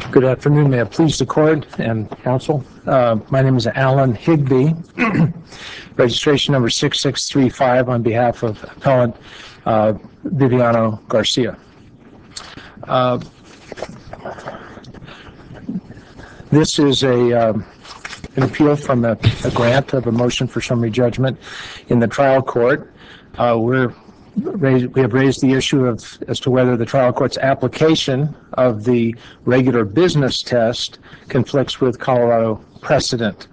Good afternoon. May it please the court and counsel. My name is Alan Higby, registration number 6635 on behalf of appellant Viviano Garcia. This is an appeal from a grant of a motion for summary judgment in the trial court. We have raised the issue as to whether the trial court's application of the regular business test conflicts with Colorado precedent,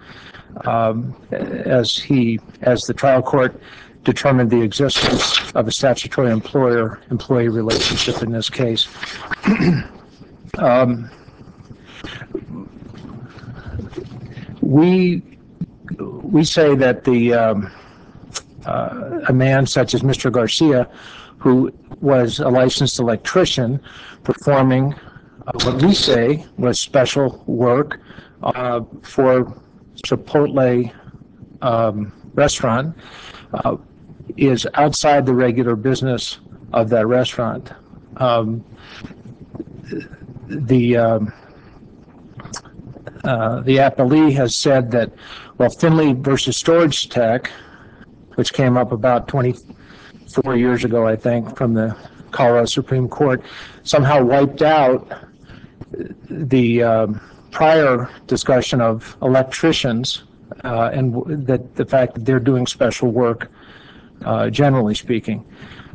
as the trial court determined the existence of a statutory employer-employee relationship in this case. We say that a man such as Mr. Garcia, who was a licensed electrician performing what we say was special work for Chipotle restaurant, is outside the regular business of that restaurant. The appellee has said that, well, Finley versus Storage Tech, which came up about 24 years ago, I think, from the Colorado Supreme Court, somehow wiped out the prior discussion of electricians and that the fact that they're doing special work, generally speaking.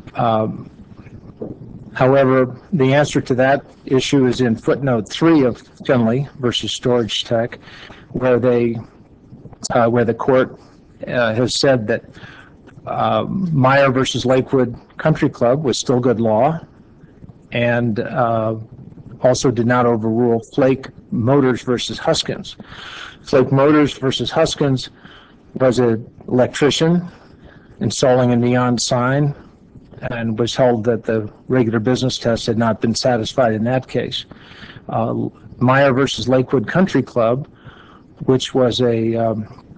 However, the answer to that issue is in footnote 3 of Finley versus Storage Tech, where the court has said that Meyer versus Lakewood Country Club was still good law, and also did not overrule Flake Motors versus Huskins. Flake Motors versus Huskins was an electrician installing a neon sign, and was held that the regular business test had not been satisfied in that case. Meyer versus Lakewood Country Club, which was a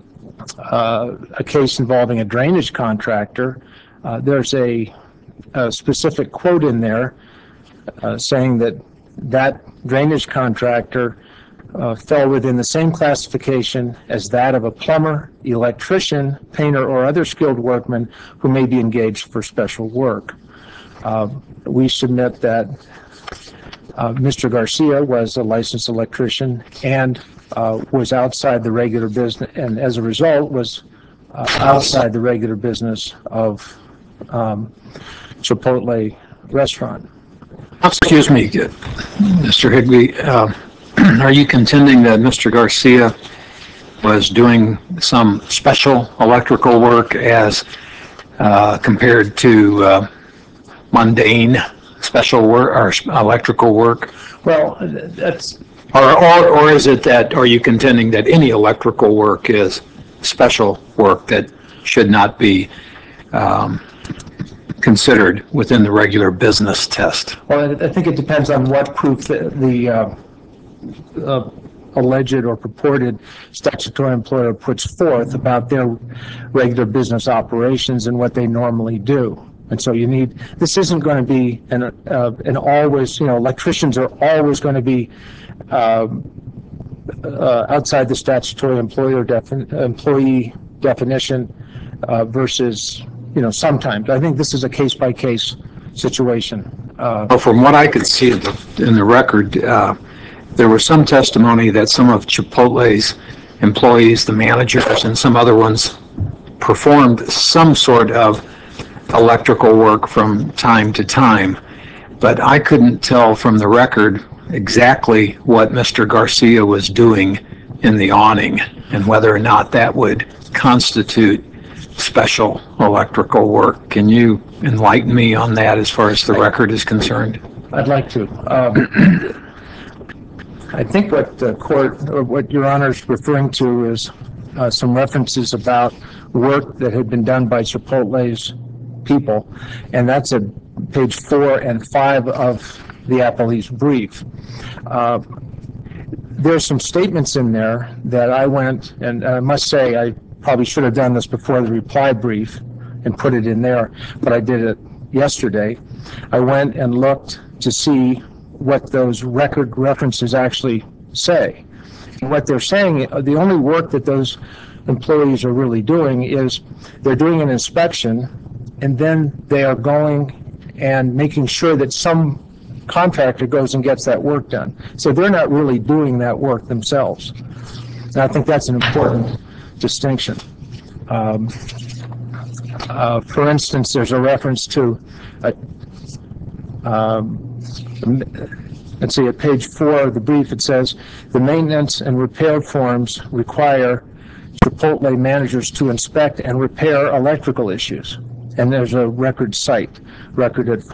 case involving a drainage contractor, there's a specific quote in there saying that drainage contractor fell within the same classification as that of a plumber, electrician, painter, or other skilled workman who may be engaged for special work. We submit that Mr. Garcia was a licensed electrician and was outside the regular business, and as a result was outside the regular business of Chipotle restaurant. Excuse me, Mr. Higby. Are you contending that Mr. Garcia was doing some special electrical work as compared to mundane special work or electrical work? Well, that's... Or is it that, are you contending that any electrical work is special work that should not be considered within the regular business test? Well, I think it depends on what proof the alleged or purported statutory employer puts forth about their regular business operations and what they normally do. And so you need, this isn't going to be an always, electricians are always going to be outside the statutory employee definition versus, sometimes. I think this is a case-by-case situation. Well, from what I could see in the record, there was some testimony that some of Chipotle's employees, the managers, and some other ones performed some sort of electrical work from time to time, but I couldn't tell from the record exactly what Mr. Garcia was doing in the awning and whether or not that would constitute special electrical work. Can you enlighten me on that as far as the record is concerned? I'd like to. I think what the court, or what Your Honor is referring to, is some references about work that had been done by Chipotle's people, and that's at page 4 and 5 of the appellee's brief. There's some statements in there that I went, and I must say I probably should have done this before the reply brief and put it in there, but I did it yesterday. I went and looked to see what those record references actually say. And what they're saying, the only work that those employees are really doing is they're doing an inspection, and then they are going and making sure that some contractor goes and gets that work done. So they're not really doing that work themselves. And I think that's an important distinction. For instance, there's a reference to, let's see, at page 4 of the brief, it says, the maintenance and repair forms require Chipotle managers to inspect and repair electrical issues. And there's a record site, record at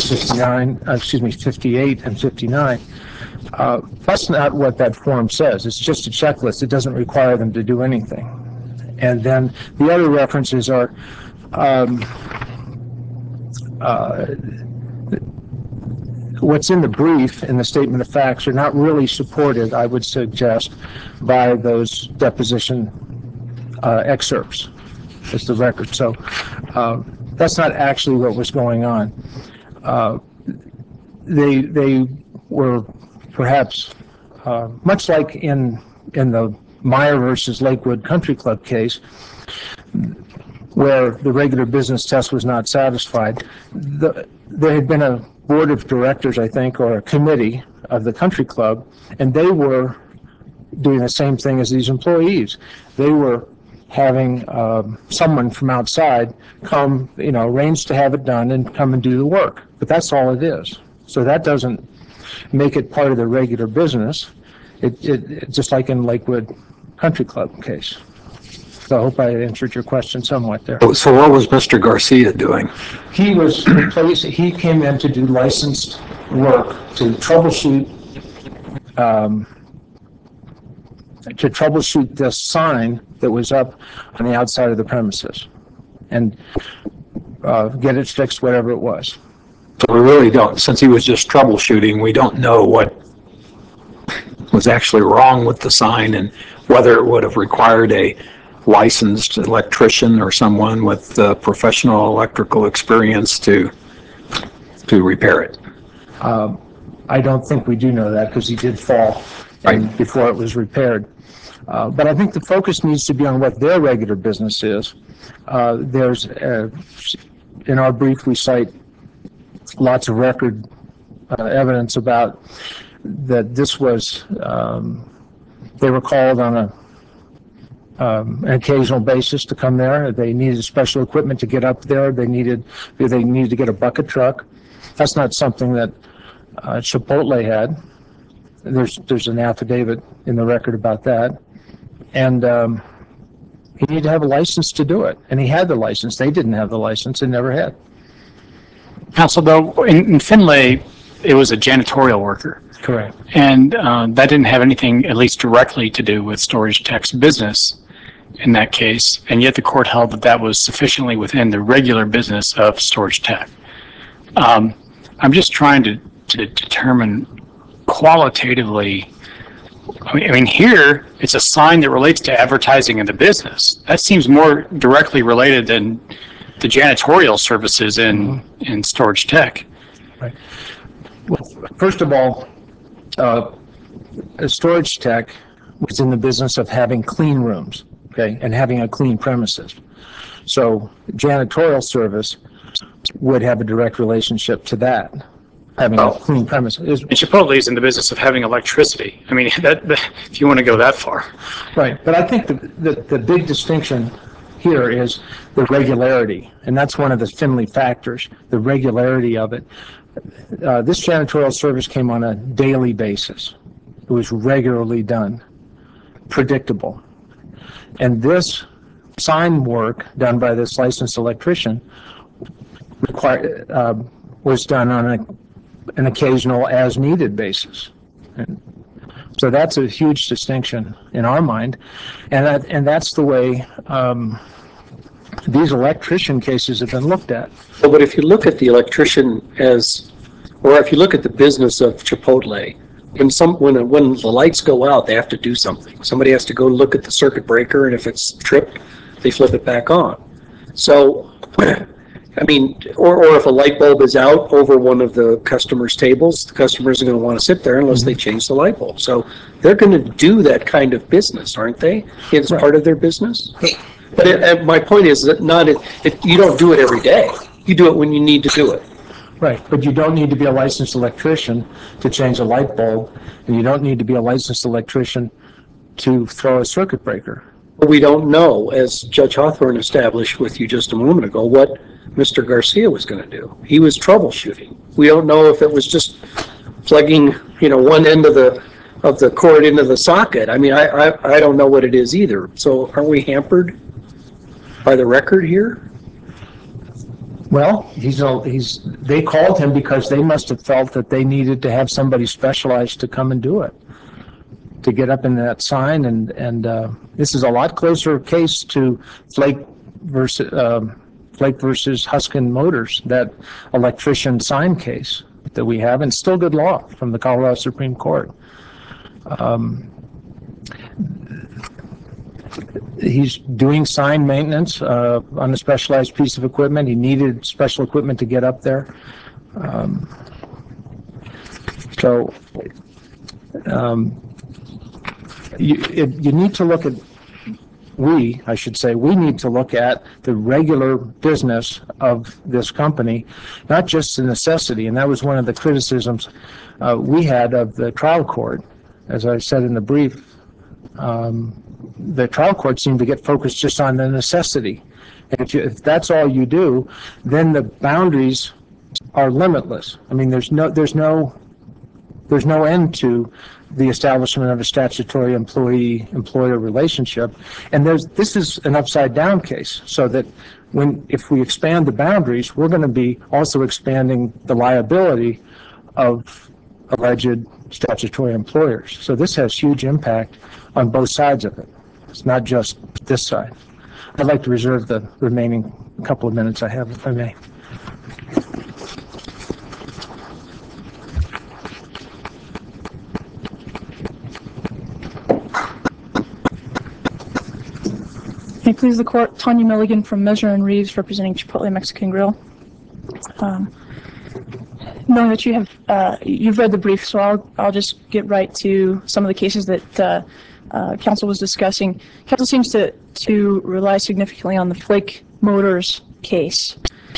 58 and 59. That's not what that form says. It's just a checklist. It doesn't require them to do anything. And then the other references are what's in the brief in the statement of facts are not really supported, I would suggest, by those deposition excerpts. It's the record. So that's not actually what was going on. They were perhaps much like in the Meyer versus Lakewood Country Club case, where the regular business test was not satisfied. There had been a board of directors, I think, or a committee of the country club, and they were doing the same thing as these employees. They were having someone from outside come, arrange to have it done and come and do the work. But that's all it is. So that doesn't make it part of the regular business. It just like in Lakewood Country Club case. So I hope I answered your question somewhat there. So what was Mr. Garcia doing? He was replaced. He came in to do licensed work to troubleshoot the sign that was up on the outside of the premises, and get it fixed, whatever it was. So we really don't, since he was just troubleshooting, we don't know what was actually wrong with the sign and whether it would have required a licensed electrician or someone with professional electrical experience to repair it. I don't think we do know that, because he did fall before it was repaired. But I think the focus needs to be on what their regular business is. There's in our brief we cite lots of record evidence about that this was they were called on an occasional basis to come there. They needed special equipment to get up there. They needed to get a bucket truck. That's not something that Chipotle had. There's an affidavit in the record about that. And he needed to have a license to do it. And he had the license. They didn't have the license and never had. Counsel, though, in Finlay, it was a janitorial worker. Correct. And that didn't have anything, at least directly, to do with Storage Tech's business in that case. And yet the court held that that was sufficiently within the regular business of Storage Tech. I'm just trying to determine qualitatively. I mean, here, it's a sign that relates to advertising in the business. That seems more directly related than the janitorial services in Storage Tech. Right. Well, first of all, Storage Tech was in the business of having clean rooms, okay, and having a clean premises. So janitorial service would have a direct relationship to that, having a clean premises. And Chipotle is in the business of having electricity. I mean, if you want to go that far. Right, but I think the big distinction here is the regularity, and that's one of the Finlay factors, the regularity of it. This janitorial service came on a daily basis. It was regularly done, predictable. And this sign work done by this licensed electrician was done on an occasional as-needed basis. And so that's a huge distinction in our mind, and that's the way these electrician cases have been looked at. Well, but if you look at the electrician or if you look at the business of Chipotle, when the lights go out, they have to do something. Somebody has to go look at the circuit breaker, and if it's tripped, they flip it back on. So I mean, or if a light bulb is out over one of the customer's tables, the customer isn't going to want to sit there unless they change the light bulb. So they're going to do that kind of business, aren't they? It's part of their business. But my point is that you don't do it every day. You do it when you need to do it. Right, but you don't need to be a licensed electrician to change a light bulb, and you don't need to be a licensed electrician to throw a circuit breaker. But we don't know, as Judge Hawthorne established with you just a moment ago, what Mr. Garcia was going to do. He was troubleshooting. We don't know if it was just plugging, one end of the cord into the socket. I mean, I don't know what it is either. So aren't we hampered by the record here? Well, they called him because they must have felt that they needed to have somebody specialized to come and do it, to get up in that sign. And this is a lot closer case to Flake versus Huskin Motors, that electrician sign case that we have, and still good law from the Colorado Supreme Court. He's doing sign maintenance on a specialized piece of equipment. He needed special equipment to get up there. You need to look at, we need to look at the regular business of this company, not just the necessity. And that was one of the criticisms we had of the trial court. As I said in the brief, the trial court seemed to get focused just on the necessity. And if that's all you do, then the boundaries are limitless. I mean, there's no end to the establishment of a statutory employee-employer relationship. And this is an upside-down case, so that if we expand the boundaries, we're going to be also expanding the liability of alleged statutory employers. So this has huge impact on both sides of it. It's not just this side. I'd like to reserve the remaining couple of minutes I have, if I may. May it please the court, Tanya Milligan from Mesner and Reeves, representing Chipotle Mexican Grill. Knowing that you've read the brief, so I'll just get right to some of the cases that counsel was discussing. Counsel seems to rely significantly on the Flake Motors case,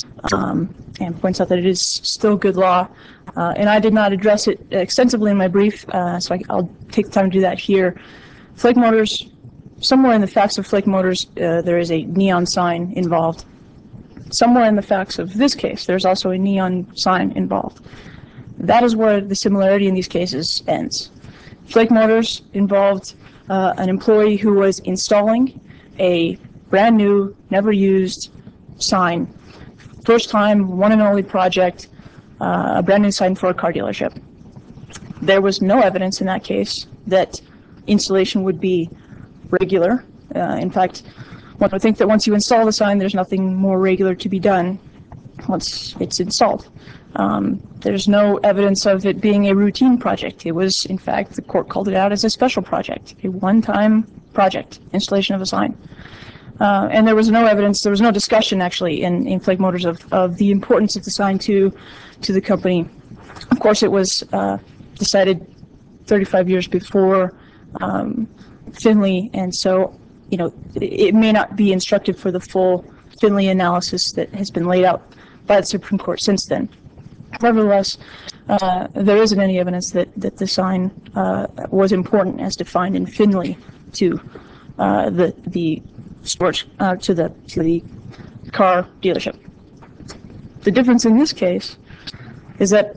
and points out that it is still good law. And I did not address it extensively in my brief, so I'll take the time to do that here. Flake Motors, somewhere in the facts of Flake Motors, there is a neon sign involved. Somewhere in the facts of this case, there's also a neon sign involved. That is where the similarity in these cases ends. Flake Motors involved an employee who was installing a brand new, never used sign. First time, one and only project, a brand new sign for a car dealership. There was no evidence in that case that installation would be regular. In fact, one would think that once you install the sign, there's nothing more regular to be done once it's installed. There's no evidence of it being a routine project. It was, in fact, the court called it out as a special project, a one-time project, installation of a sign. And there was no evidence, there was no discussion actually in Flake Motors of the importance of the sign to the company. Of course, it was decided 35 years before Finley, and so it may not be instructive for the full Finley analysis that has been laid out by the Supreme Court since then. Nevertheless, there isn't any evidence that the sign was important as defined in Finley to the storage to the car dealership. The difference in this case is that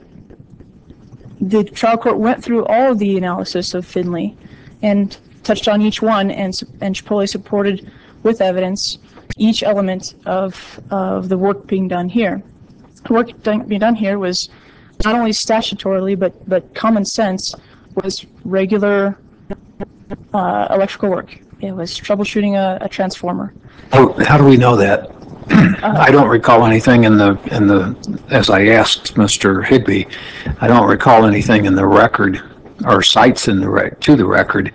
the trial court went through all of the analysis of Finley and touched on each one, and Chipotle supported with evidence each element of the work being done here. The work being done here was not only statutorily, but common sense, was regular electrical work. It was troubleshooting a transformer. How do we know that? I don't recall anything in the as I asked Mr. Higbee, I don't recall anything in the record or cites in to the record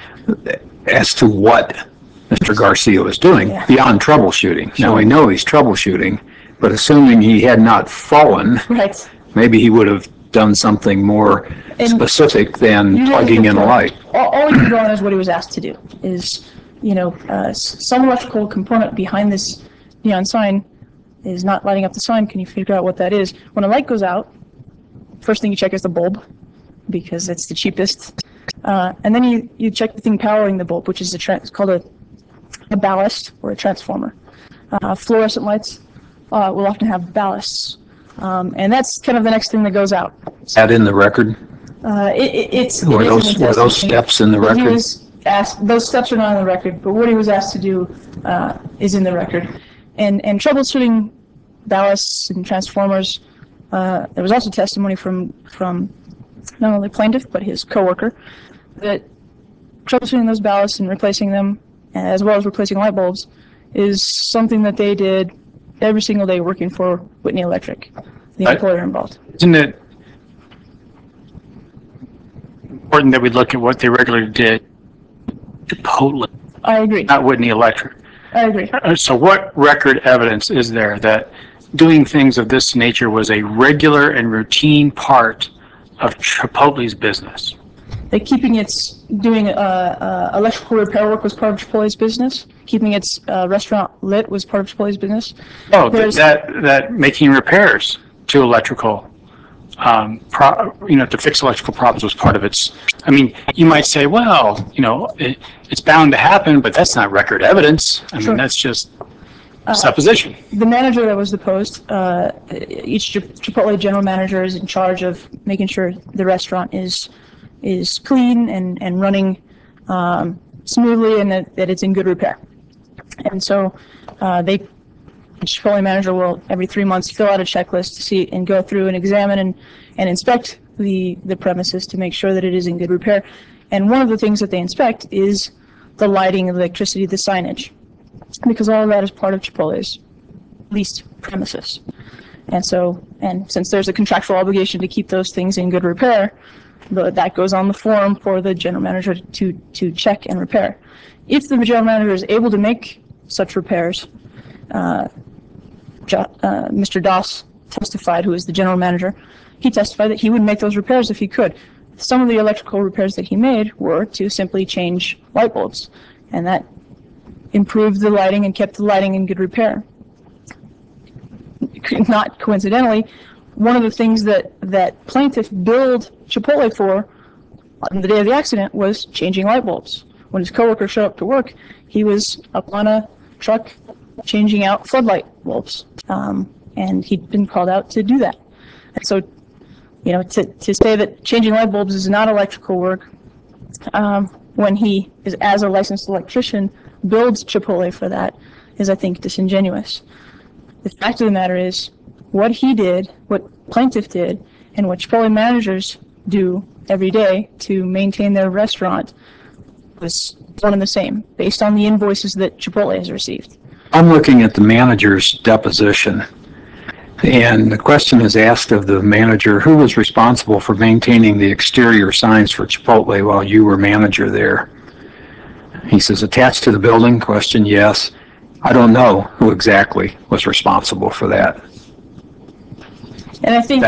as to what Mr. Garcia was doing beyond troubleshooting. Sure. Now we know he's troubleshooting, But assuming he had not fallen, Right. maybe he would have done something more And specific than you plugging in a light. All we can go on is what he was asked to do. Is some electrical component behind this neon sign is not lighting up the sign. Can you figure out what that is? When a light goes out, first thing you check is the bulb, because it's the cheapest. And then you check the thing powering the bulb, which is it's called a ballast or a transformer. Fluorescent lights will often have ballasts. And that's kind of the next thing that goes out. Is that in the record? Were those steps in the But he record? was asked, those steps are not in the record, but what he was asked to do is in the record. And troubleshooting ballasts and transformers, there was also testimony from not only plaintiff, but his coworker, that troubleshooting those ballasts and replacing them, as well as replacing light bulbs, is something that they did every single day working for Whitney Electric, the employer involved. Isn't it important that we look at what they regularly did to Chipotle, I agree. not Whitney Electric? I agree. So what record evidence is there that doing things of this nature was a regular and routine part of Chipotle's business? That keeping its doing electrical repair work was part of Chipotle's business. Keeping its restaurant lit was part of Chipotle's business. Oh, There's- that making repairs to electrical, to fix electrical problems was part of its. I mean, you might say, well, it's bound to happen, but that's not record evidence. I Sure. mean, that's just supposition. The manager that was deposed, each Chipotle general manager is in charge of making sure the restaurant is clean and running smoothly, and that it's in good repair. And so the Chipotle manager will every 3 months fill out a checklist to see and go through and examine and inspect the premises to make sure that it is in good repair. And one of the things that they inspect is the lighting, the electricity, the signage, because all of that is part of Chipotle's leased premises. And since there's a contractual obligation to keep those things in good repair, that goes on the form for the general manager to check and repair. If the general manager is able to make such repairs, Mr. Doss testified, who is the general manager, he testified that he would make those repairs if he could. Some of the electrical repairs that he made were to simply change light bulbs, and that improved the lighting and kept the lighting in good repair. Not coincidentally, one of the things that plaintiff billed Chipotle for on the day of the accident was changing light bulbs. When his coworker showed up to work, he was up on a truck changing out floodlight bulbs, and he'd been called out to do that. And so, to say that changing light bulbs is not electrical work, when he is, as a licensed electrician, builds Chipotle for that, is, I think, disingenuous. The fact of the matter is, what he did, what plaintiff did, and what Chipotle managers do every day to maintain their restaurant was one and the same, based on the invoices that Chipotle has received. I'm looking at the manager's deposition, and the question is asked of the manager, who was responsible for maintaining the exterior signs for Chipotle while you were manager there? He says, attached to the building? Question, yes. I don't know who exactly was responsible for that. And I think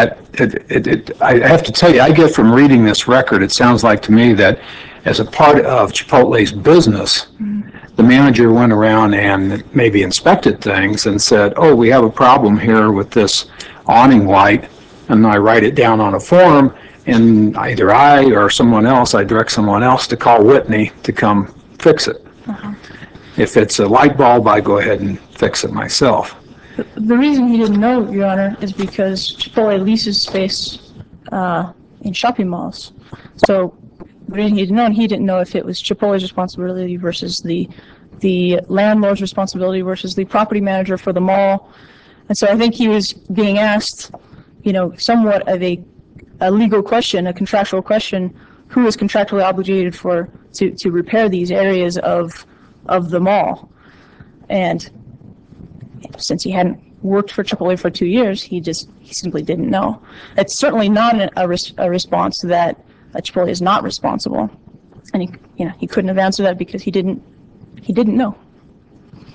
I have to tell you, I get from reading this record, it sounds like to me that as a part of Chipotle's business, the manager went around and maybe inspected things and said, oh, we have a problem here with this awning light, and I write it down on a form, and either I or someone else, I direct someone else to call Whitney to come fix it. If it's a light bulb, I go ahead and fix it myself. the reason he didn't know, Your Honor, is because Chipotle leases space in shopping malls. So the reason he didn't know if it was Chipotle's responsibility versus the landlord's responsibility versus the property manager for the mall. And so I think he was being asked, somewhat of a legal question, a contractual question, who is contractually obligated to repair these areas of the mall. And since he hadn't worked for Chipotle for 2 years, he simply didn't know. It's certainly not a response that Chipotle is not responsible, and he couldn't have answered that because he didn't know.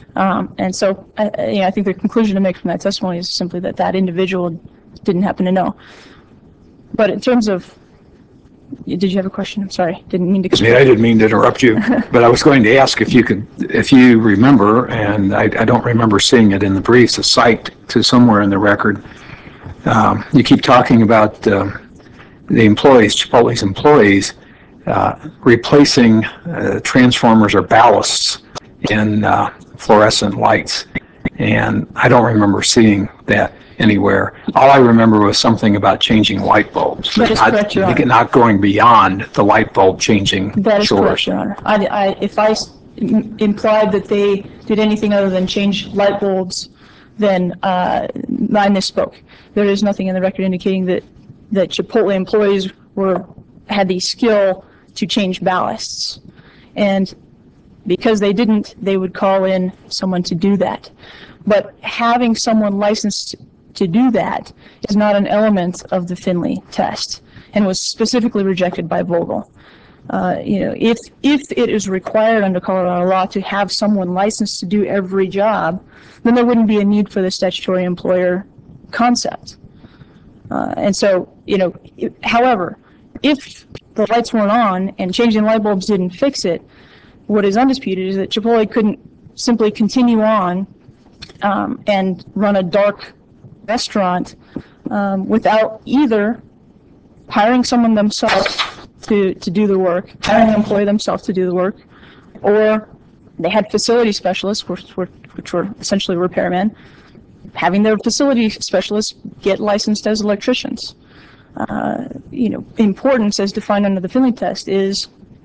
And so, I think the conclusion to make from that testimony is simply that that individual didn't happen to know. But in terms of, did you have a question? I'm sorry, didn't mean to. Excuse me, I didn't mean to interrupt you, but I was going to ask if you remember, and I don't remember seeing it in the briefs, a cite to somewhere in the record. You keep talking about the employees, Chipotle's employees, replacing transformers or ballasts in fluorescent lights. And I don't remember seeing that anywhere. All I remember was something about changing light bulbs. That is correct, Your Honor. Not going beyond the light bulb changing That is correct, chores. Your Honor. If I implied that they did anything other than change light bulbs, then I misspoke. There is nothing in the record indicating that Chipotle employees had the skill to change ballasts. And because they didn't, they would call in someone to do that. But having someone licensed to do that is not an element of the Finley test and was specifically rejected by Vogel. If it is required under Colorado law to have someone licensed to do every job, then there wouldn't be a need for the statutory employer concept. And so, however, if the lights weren't on and changing light bulbs didn't fix it, what is undisputed is that Chipotle couldn't simply continue on and run a dark restaurant without either hiring someone themselves to do the work, hiring an employee themselves to do the work, or they had facility specialists, which were essentially repairmen, having their facility specialists get licensed as electricians. Importance as defined under the Finley test is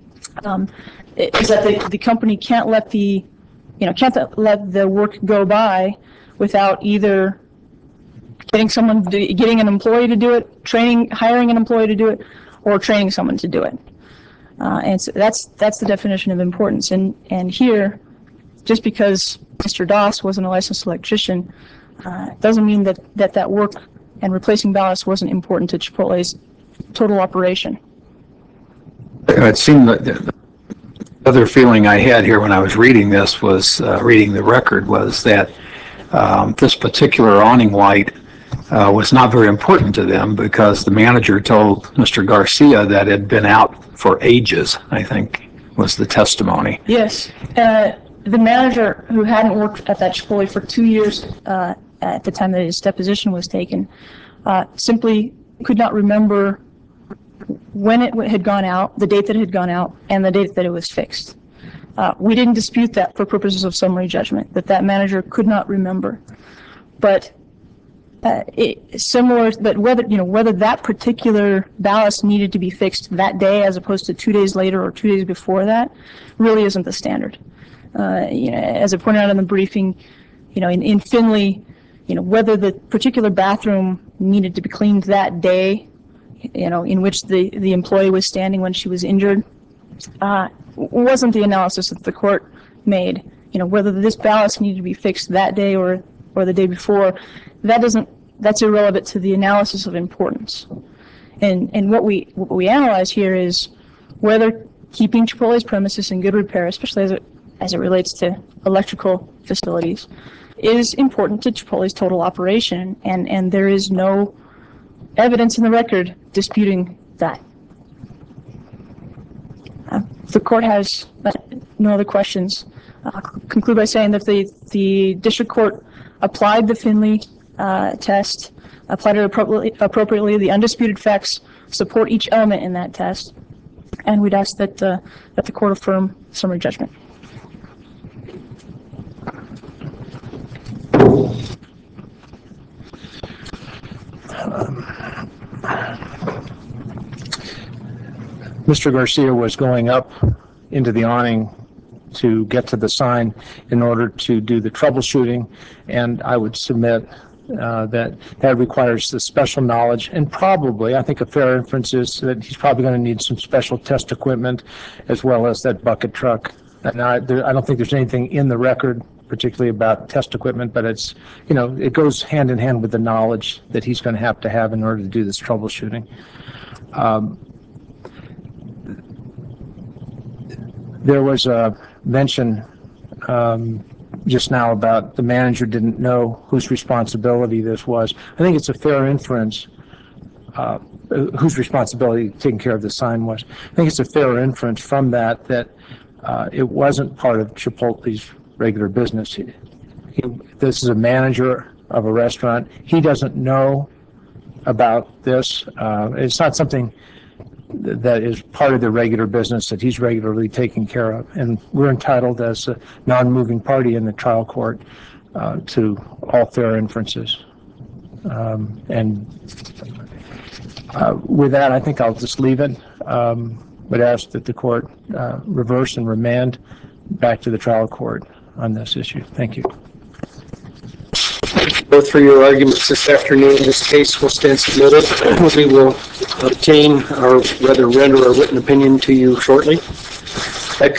that the company can't let the work go by without either getting an employee to do it, hiring an employee to do it, or training someone to do it. And so that's the definition of importance. And here, just because Mr. Doss wasn't a licensed electrician, doesn't mean that work and replacing ballast wasn't important to Chipotle's total operation. It seemed that the other feeling I had here when I was reading this was, reading the record, was that this particular awning light was not very important to them because the manager told Mr. Garcia that it had been out for ages, I think was the testimony. Yes. The manager, who hadn't worked at that Chipotle for 2 years at the time that his deposition was taken, simply could not remember when it had gone out, the date that it had gone out, and the date that it was fixed. We didn't dispute that for purposes of summary judgment, that manager could not remember. But whether that particular ballast needed to be fixed that day as opposed to 2 days later or 2 days before that really isn't the standard. As I pointed out in the briefing, in Finley, whether the particular bathroom needed to be cleaned that day, in which the employee was standing when she was injured, wasn't the analysis that the court made. Whether this ballast needed to be fixed that day or the day before, that's irrelevant to the analysis of importance. And what we analyze here is whether keeping Chipotle's premises in good repair, especially as it relates to electrical facilities, is important to Chipotle's total operation, and there is no evidence in the record disputing that. If the court has no other questions, I'll conclude by saying that the district court applied the Finley test, applied it appropriately. The undisputed facts support each element in that test, and we'd ask that the court affirm summary judgment. Mr. Garcia was going up into the awning to get to the sign in order to do the troubleshooting, and I would submit that requires the special knowledge, and probably, I think a fair inference is that he's probably going to need some special test equipment as well as that bucket truck. And I don't think there's anything in the record particularly about test equipment, but it's, it goes hand in hand with the knowledge that he's going to have in order to do this troubleshooting. There was a mention just now about the manager didn't know whose responsibility this was. I think it's a fair inference, whose responsibility taking care of the sign was. I think it's a fair inference from that it wasn't part of Chipotle's regular business. This is a manager of a restaurant. He doesn't know about this. It's not something that is part of the regular business that he's regularly taking care of. And we're entitled as a non-moving party in the trial court to all fair inferences. With that, I think I'll just leave it, but ask that the court reverse and remand back to the trial court on this issue. Thank you. Both for your arguments this afternoon. This case will stand submitted. We will obtain, or rather render a written opinion to you shortly.